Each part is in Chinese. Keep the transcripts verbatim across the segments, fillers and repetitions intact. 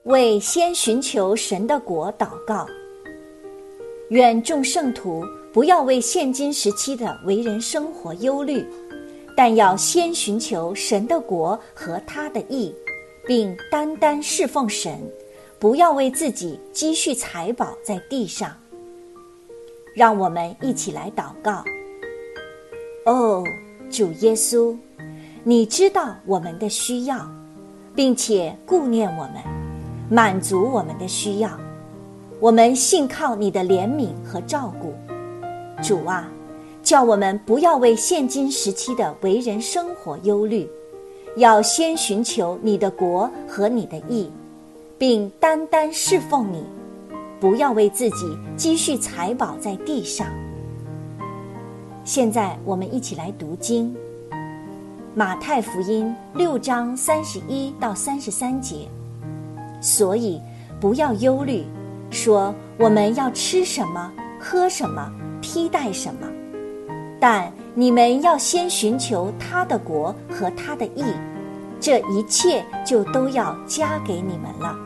为先寻求神的国祷告。愿众圣徒不要为现今时期的为人生活忧虑，但要先寻求神的国和他的义，并单单侍奉神，不要为自己积蓄财宝在地上。让我们一起来祷告。哦，主耶稣，你知道我们的需要，并且顾念我们，满足我们的需要。我们信靠你的怜悯和照顾。主啊，叫我们不要为现今时期的为人生活忧虑，要先寻求你的国和你的义，并单单侍奉你，不要为自己积蓄财宝在地上。现在我们一起来读经。马太福音六章三十一到三十三节。所以不要忧虑，说我们要吃什么，喝什么，披戴什么，但你们要先寻求他的国和他的义，这一切就都要加给你们了。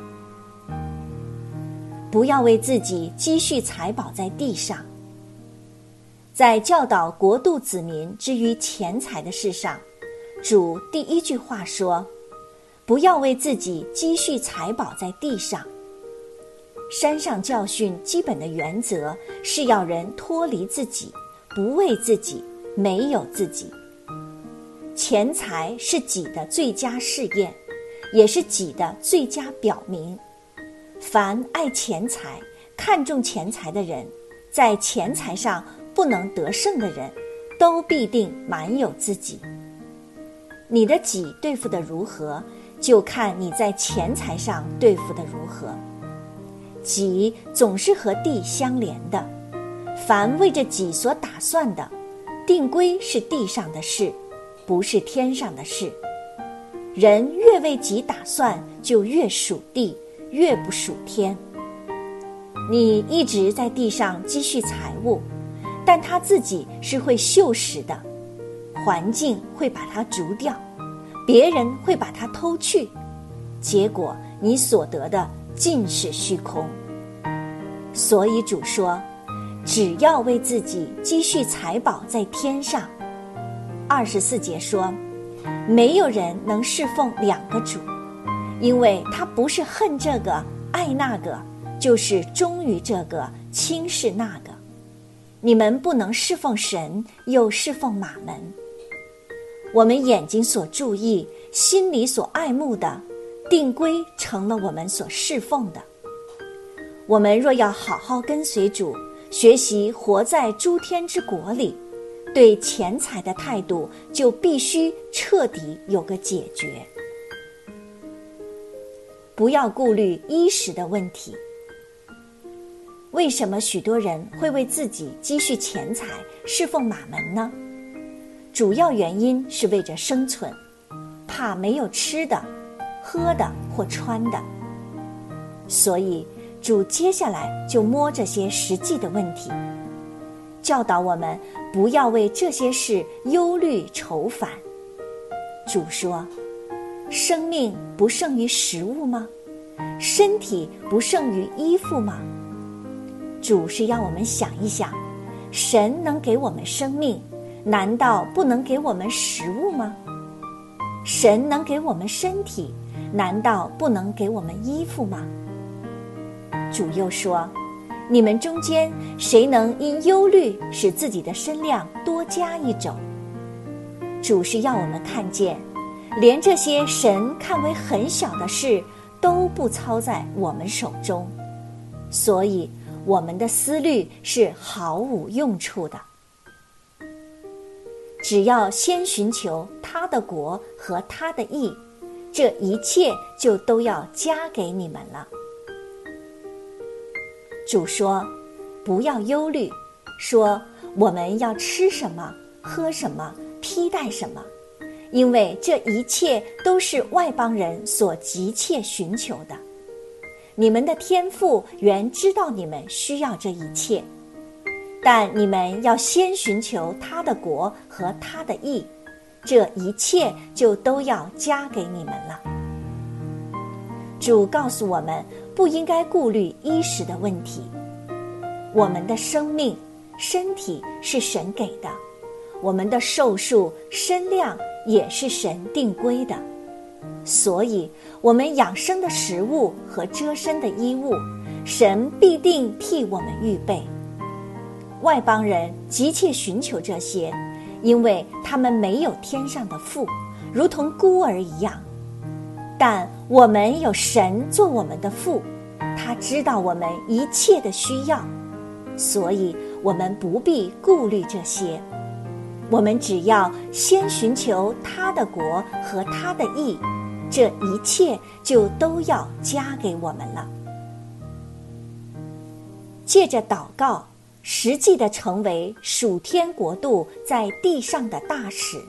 不要为自己积蓄财宝在地上。在教导国度子民之于钱财的事上，主第一句话说，不要为自己积蓄财宝在地上。山上教训基本的原则是要人脱离自己，不为自己，没有自己。钱财是己的最佳试验，也是己的最佳表明。凡爱钱财、看重钱财的人，在钱财上不能得胜的人，都必定满有自己。你的己对付得如何，就看你在钱财上对付得如何。己总是和地相连的，凡为着己所打算的，定规是地上的事，不是天上的事。人越为己打算，就越属地，越不属天。你一直在地上积蓄财物，但他自己是会锈蚀的，环境会把它逐掉，别人会把它偷去，结果你所得的尽是虚空。所以主说，只要为自己积蓄财宝在天上。二十四节说，没有人能侍奉两个主，因为他不是恨这个爱那个，就是忠于这个轻视那个。你们不能侍奉神又侍奉马门。我们眼睛所注意，心里所爱慕的，定规成了我们所侍奉的。我们若要好好跟随主，学习活在诸天之国里，对钱财的态度就必须彻底有个解决。不要顾虑衣食的问题。为什么许多人会为自己积蓄钱财，侍奉马门呢？主要原因是为着生存，怕没有吃的、喝的或穿的。所以主接下来就摸这些实际的问题，教导我们不要为这些事忧虑愁烦。主说，生命不胜于食物吗？身体不胜于衣服吗？主是要我们想一想，神能给我们生命，难道不能给我们食物吗？神能给我们身体，难道不能给我们衣服吗？主又说，你们中间谁能因忧虑使自己的身量多加一肘？主是要我们看见，连这些神看为很小的事都不操在我们手中，所以我们的思虑是毫无用处的。只要先寻求他的国和他的义，这一切就都要加给你们了。主说，不要忧虑，说我们要吃什么，喝什么，披戴什么，因为这一切都是外邦人所急切寻求的。你们的天父原知道你们需要这一切，但你们要先寻求他的国和他的义，这一切就都要加给你们了。 主告诉我们，不应该顾虑衣食的问题。我们的生命、身体是神给的，我们的寿数、身量也是神定规的，所以我们养生的食物和遮身的衣物，神必定替我们预备。外邦人急切寻求这些，因为他们没有天上的父，如同孤儿一样。但我们有神做我们的父，他知道我们一切的需要，所以我们不必顾虑这些。我们只要先寻求他的国和他的义，这一切就都要加给我们了。借着祷告，实际地成为属天国度在地上的大使。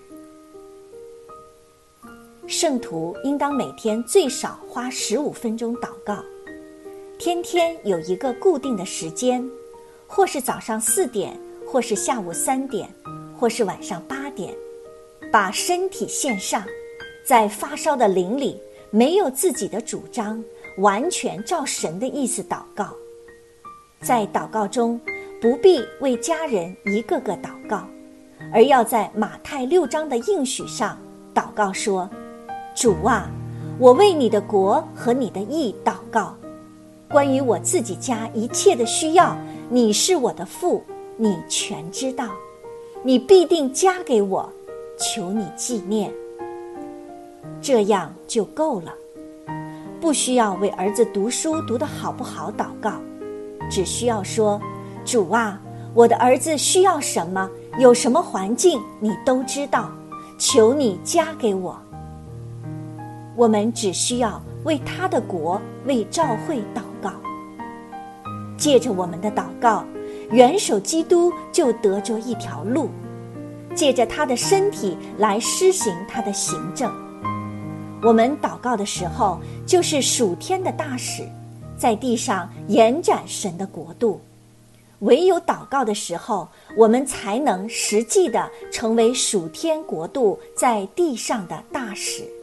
圣徒应当每天最少花十五分钟祷告，天天有一个固定的时间，或是早上四点，或是下午三点，或是晚上八点，把身体献上，在发烧的灵里，没有自己的主张，完全照神的意思祷告。在祷告中，不必为家人一个个祷告，而要在马太六章的应许上祷告说：主啊，我为你的国和你的义祷告，关于我自己家一切的需要，你是我的父，你全知道，你必定加给我，求你纪念。这样就够了，不需要为儿子读书读得好不好祷告，只需要说：主啊，我的儿子需要什么，有什么环境，你都知道，求你加给我。我们只需要为他的国、为教会祷告。借着我们的祷告，元首基督就得着一条路，借着他的身体来施行他的行政。我们祷告的时候，就是属天的大使，在地上延展神的国度。唯有祷告的时候，我们才能实际地成为属天国度在地上的大使。